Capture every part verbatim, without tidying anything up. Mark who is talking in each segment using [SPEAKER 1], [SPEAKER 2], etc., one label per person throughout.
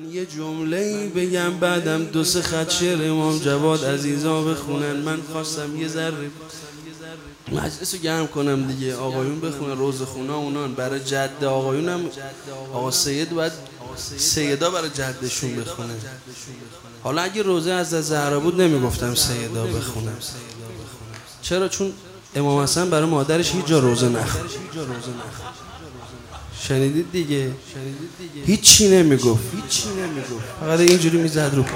[SPEAKER 1] من یه جمله‌ای بگم بعدم دو سه خط شعر امام جواد عزیزا بخونن. من خواستم یه ذره مجلسو گرم کنم دیگه، آقایون بخونن روزخونا اونان، برای جد آقایونم آقا سید باید سیدا برای جدشون بخونه. حالا اگه روزه از زهرا بود نمیگفتم سیدا بخونم. چرا؟ چون امام حسن برای مادرش هیچ جا روزه نخوند. شنیدید دیگه؟ هیچی نمیگفت، هیچی نمیگفت، فقط اینجوری میزد رو پا.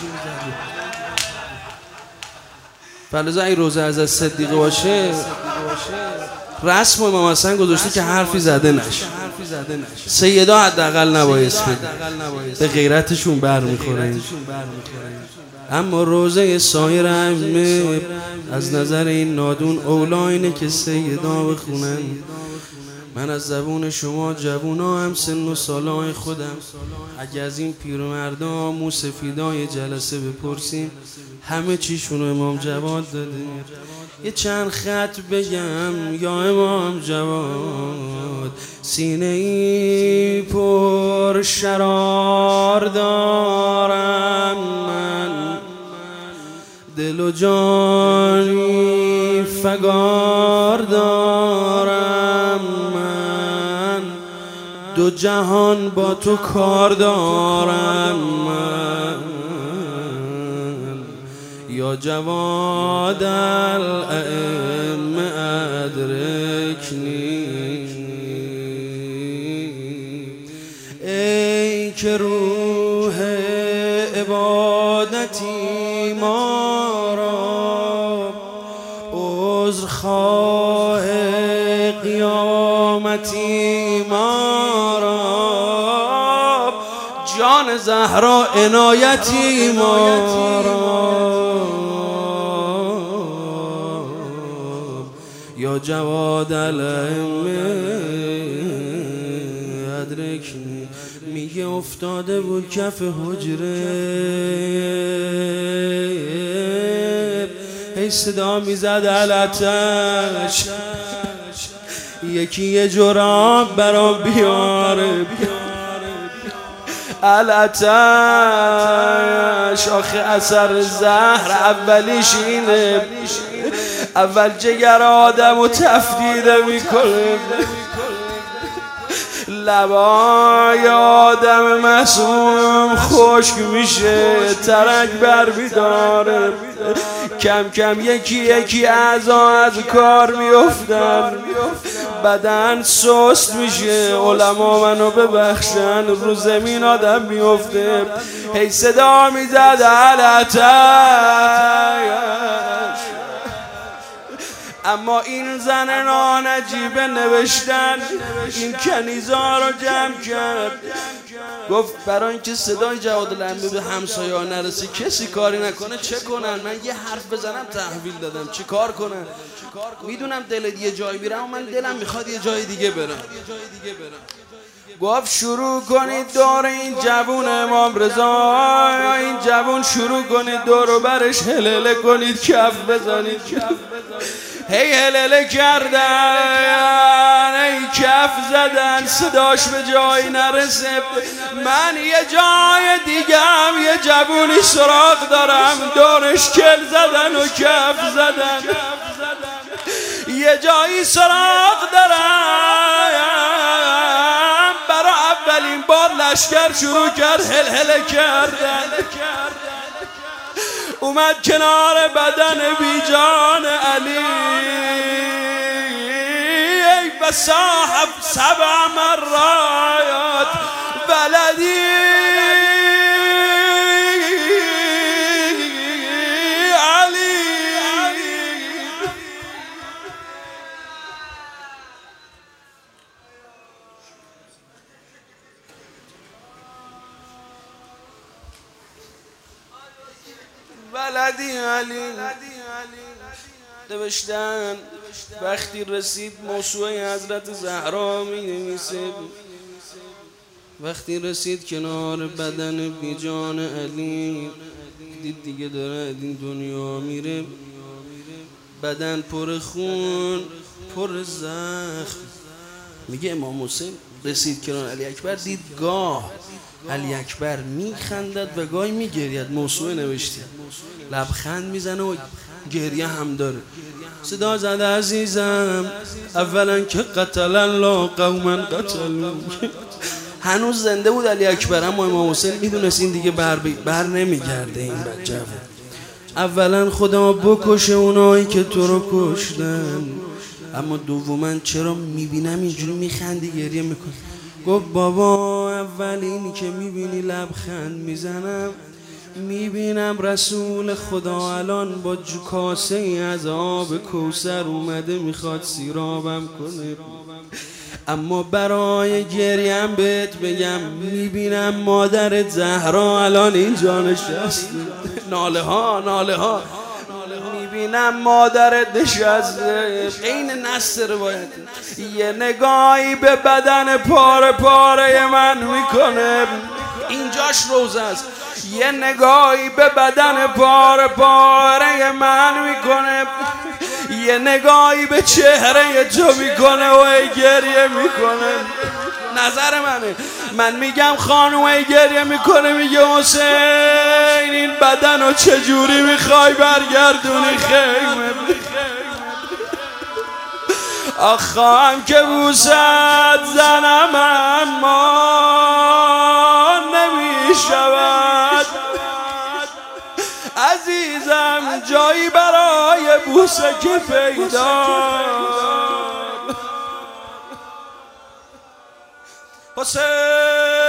[SPEAKER 1] فلذا اگه روزه از صدیقه باشه رسم امام حسن گذاشته که حرفی زده نشه. سیدا حداقل نبایست بگه، به غیرتشون برمیخوره. اما روزه سایر ائمه از نظر این نادون اولا اینه که سیدا بخونن. من از زبون شما جوونا هم سن و سالای خودم اگه از این پیرمردا موسفیدای جلسه بپرسیم همه چیشونو امام جواد داده. یه چند خط بگم یا امام جواد، سینه ای پر شرار دارم من، دل و جانی فگار دارم من، دو جهان با تو کار دارم من، یا جواد الائمه ادرکنی. ای که روح عبادتی ما را، عذرخواه قیامتی ما را، جان زهرا عنایتی ما را، یا جواد الائمه ادرکنی. میگه افتاده بود کف حجره، هی صدا میزد الاتش، یکی یه جراب برام بیاره، الاتش. آخه اثر زهر اولیش اینه، اول جگر آدم و تفدیده میکنه، لبای آدم معصوم خشک میشه، ترک بر میداره، کم کم یکی یکی اعضا از کار میافتن، بدن سست میشه. علما منو ببخشن، رو زمین آدم میفته. هی صدا میزد الاتش. اما این زن ناجیبه نوشتن، این کنیزا رو جمع کرد، گفت برای اینکه صدای جواد الائمه به همسایه ها نرسه کسی کاری نکنه چه کنن؟ من یه حرف بزنم تحویل دادم، چی کار کنن؟ میدونم دلت یه جایی میره اما من دلم میخواد یه جای دیگه برم. گفت شروع کنید دور این جوون امام رضا، این جوون شروع کنید دور و برش هلهله کنید، کف بزنید. هی هلهله کردن، هی کف زدن، صداش به جایی نرسه. من یه جای دیگم یه جوونی سراغ دارم، دورش کل زدن و کف زدن. یه جایی سراغ دارم، برای اولین بار لشکر شروع کرد هلهله کردن. اومد کنار بدن بیجان علی، ای بصاحب سبع مرات ولدی علی. ولدی علی نوشتن. وقتی رسید موسوعه حضرت زهرا می نویسه، وقتی رسید کنار بدن بیجان علی، دید دیگه داره این دنیا میره، بدن پر خون پر زخم. میگه امام حسین رسید کنار علی اکبر دید گاه علی اکبر میخندد و گاهی میگرید. موسوعه نوشته لبخند میزنه و گریه هم داره. صدا زده عزیزم اولا که قتل الله قوما قتلوا. هنوز زنده بود علی اکبر، اما امام حسین میدونست این دیگه بر, بر نمیگرده این بچه. اولا خدا بکشه اونایی که تو رو کشتن، اما دوما چرا میبینم اینجوری میخندی گریه میکنی؟ گفت بابا اول اینی که میبینی لبخند میزنم، میبینم رسول خدا الان با کاسه ای از آب کوثر اومده میخواد سیرابم کنه، اما برای گریم بهت بگم میبینم مادرت زهرا الان اینجا نشسته. ناله ها ناله ها میبینم مادرت نشسته. این نصر روایت یه نگاهی به بدن پاره پاره من میکنه. اینجاش روزه است. یه نگاهی به بدن پاره پاره من میکنه، یه نگاهی به چهره تو میکنه و گریه میکنه. نظر منه. من میگم خانومه گریه میکنه، میگه حسین این بدن رو چجوری میخوای برگردونی خیمه؟ آخام که بوست زنم اما نمیشود، عزیزم جایی برای بوسه که پیدا. حسین